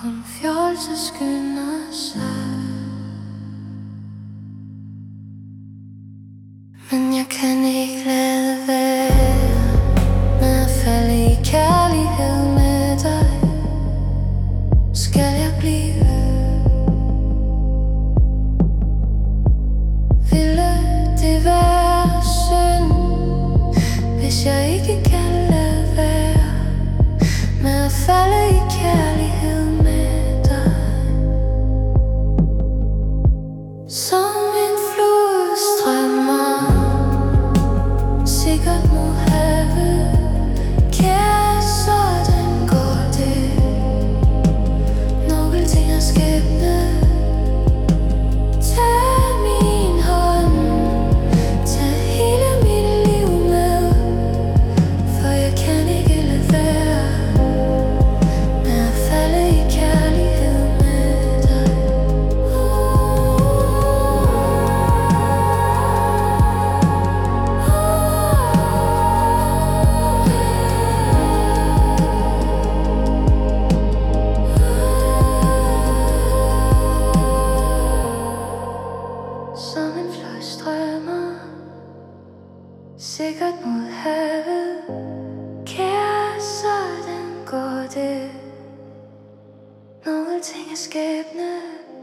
Kun fjolse skynder sig, men jeg kan ikke lade være med at falde i kærlighed med dig. Skal jeg blive? Ville det være synd, hvis jeg ikke kan lade være med at falde i kærlighed med dig? Som en flod strømmer sikkert mod havet, kære, sådan går det. Nogle ting er skæbne. Tag min hånd, tag hele mit liv med, for jeg kan ikke lade være med at falde i kærlighed med dig. Som en flod strømmer sikkert mod havet, kære, sådan går det. Nogle ting er skæbne.